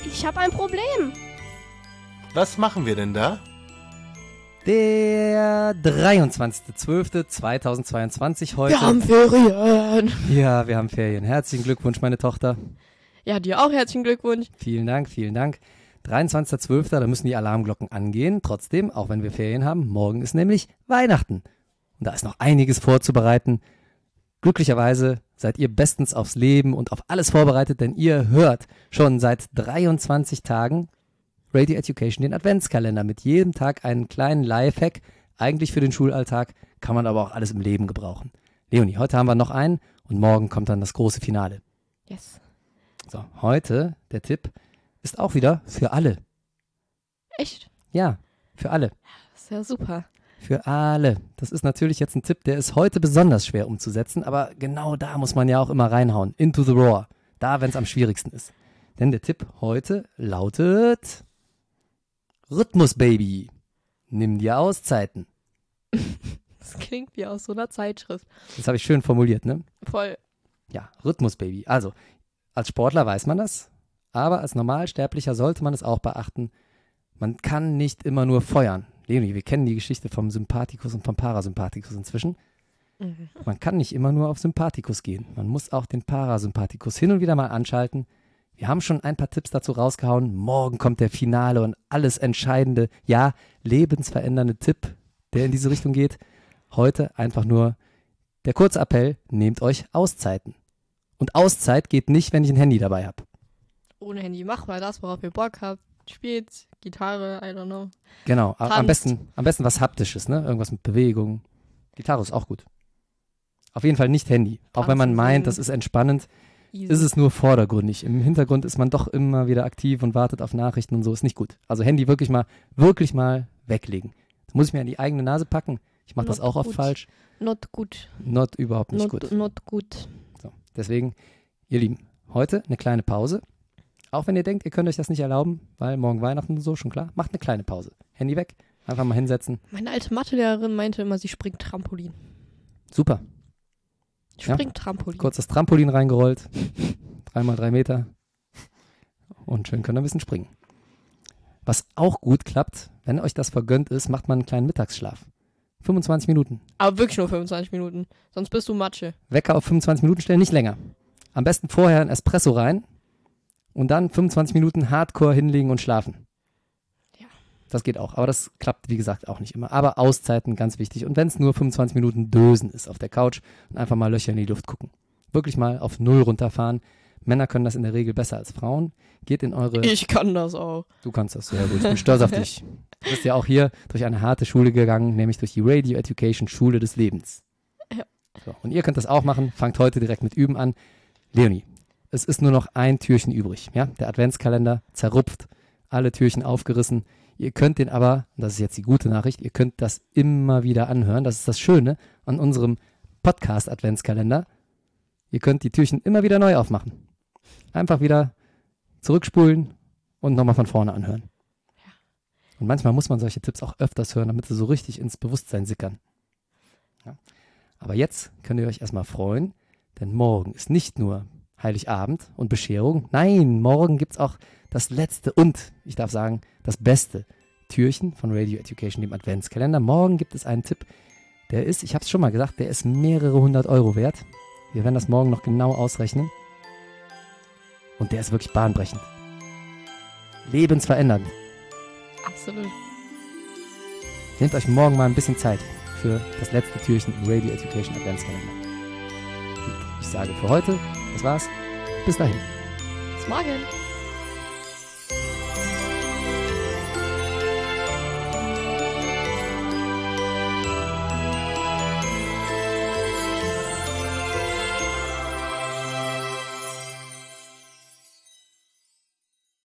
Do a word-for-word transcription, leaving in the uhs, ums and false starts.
Ich habe ein Problem. Was machen wir denn da? Der dreiundzwanzigster zwölfter zweitausendzweiundzwanzig heute. Wir haben Ferien. Ja, wir haben Ferien. Herzlichen Glückwunsch, meine Tochter. Ja, dir auch herzlichen Glückwunsch. Vielen Dank, vielen Dank. dreiundzwanzigster zwölfter, da müssen die Alarmglocken angehen. Trotzdem, auch wenn wir Ferien haben, morgen ist nämlich Weihnachten. Und da ist noch einiges vorzubereiten. Glücklicherweise seid ihr bestens aufs Leben und auf alles vorbereitet, denn ihr hört schon seit dreiundzwanzig Tagen Radio Education, den Adventskalender, mit jedem Tag einen kleinen Lifehack, eigentlich für den Schulalltag, kann man aber auch alles im Leben gebrauchen. Leonie, heute haben wir noch einen und morgen kommt dann das große Finale. Yes. So, heute, der Tipp, ist auch wieder für alle. Echt? Ja, für alle. Das ist ja super. Für alle. Das ist natürlich jetzt ein Tipp, der ist heute besonders schwer umzusetzen, aber genau da muss man ja auch immer reinhauen. Into the roar. Da, wenn es am schwierigsten ist. Denn der Tipp heute lautet: Rhythmus, Baby. Nimm dir Auszeiten. Das klingt wie aus so einer Zeitschrift. Das habe ich schön formuliert, ne? Voll. Ja, Rhythmus, Baby. Also, als Sportler weiß man das, aber als Normalsterblicher sollte man es auch beachten. Man kann nicht immer nur feuern. Leonie, wir kennen die Geschichte vom Sympathikus und vom Parasympathikus inzwischen. Mhm. Man kann nicht immer nur auf Sympathikus gehen. Man muss auch den Parasympathikus hin und wieder mal anschalten. Wir haben schon ein paar Tipps dazu rausgehauen. Morgen kommt der Finale und alles entscheidende, ja, lebensverändernde Tipp, der in diese Richtung geht. Heute einfach nur der kurze Appell, nehmt euch Auszeiten. Und Auszeit geht nicht, wenn ich ein Handy dabei habe. Ohne Handy, mach mal das, worauf ihr Bock habt. Spielt Gitarre, I don't know. Genau, a- am Tanzt. besten, am besten was Haptisches, ne? Irgendwas mit Bewegung. Gitarre ist auch gut. Auf jeden Fall nicht Handy. Auch wenn man Tanzen, meint, singen. das ist entspannend, Easy. ist es nur vordergründig. Im Hintergrund ist man doch immer wieder aktiv und wartet auf Nachrichten und so. Ist nicht gut. Also Handy wirklich mal, wirklich mal weglegen. Das muss ich mir an die eigene Nase packen. Ich mache das Not auch oft gut. falsch. Not gut. Not überhaupt nicht Not, gut. not gut. So, deswegen, ihr Lieben, heute eine kleine Pause. Auch wenn ihr denkt, ihr könnt euch das nicht erlauben, weil morgen Weihnachten und so, schon klar, macht eine kleine Pause. Handy weg, einfach mal hinsetzen. Meine alte Mathelehrerin meinte immer, sie springt Trampolin. Super. Ja. Springt Trampolin. Kurz das Trampolin reingerollt. Dreimal drei Meter. Und schön könnt ihr ein bisschen springen. Was auch gut klappt, wenn euch das vergönnt ist, macht man einen kleinen Mittagsschlaf. fünfundzwanzig Minuten. Aber wirklich nur fünfundzwanzig Minuten. Sonst bist du Matsche. Wecker auf fünfundzwanzig Minuten stellen, nicht länger. Am besten vorher ein Espresso rein und dann fünfundzwanzig Minuten Hardcore hinlegen und schlafen. Ja. Das geht auch, aber das klappt, wie gesagt, auch nicht immer. Aber Auszeiten, ganz wichtig. Und wenn es nur fünfundzwanzig Minuten Dösen ist auf der Couch und einfach mal Löcher in die Luft gucken. Wirklich mal auf Null runterfahren. Männer können das in der Regel besser als Frauen. Geht in eure... Ich kann das auch. Du kannst das, sehr gut. Ich bin stolz auf dich. Du bist ja auch hier durch eine harte Schule gegangen, nämlich durch die Radio Education Schule des Lebens. Ja. So, und ihr könnt das auch machen. Fangt heute direkt mit Üben an. Leonie, es ist nur noch ein Türchen übrig. Ja? Der Adventskalender zerrupft, alle Türchen aufgerissen. Ihr könnt den aber, und das ist jetzt die gute Nachricht, ihr könnt das immer wieder anhören. Das ist das Schöne an unserem Podcast-Adventskalender. Ihr könnt die Türchen immer wieder neu aufmachen. Einfach wieder zurückspulen und nochmal von vorne anhören. Ja. Und manchmal muss man solche Tipps auch öfters hören, damit sie so richtig ins Bewusstsein sickern. Ja. Aber jetzt könnt ihr euch erstmal freuen, denn morgen ist nicht nur Heiligabend und Bescherung. Nein, morgen gibt es auch das letzte und, ich darf sagen, das beste Türchen von Radio Education, dem Adventskalender. Morgen gibt es einen Tipp, der ist, ich habe es schon mal gesagt, der ist mehrere hundert Euro wert. Wir werden das morgen noch genau ausrechnen. Und der ist wirklich bahnbrechend. Lebensverändernd. Absolut. Nehmt euch morgen mal ein bisschen Zeit für das letzte Türchen im Radio Education Adventskalender. Und ich sage für heute, das war's. Bis dahin. Bis morgen.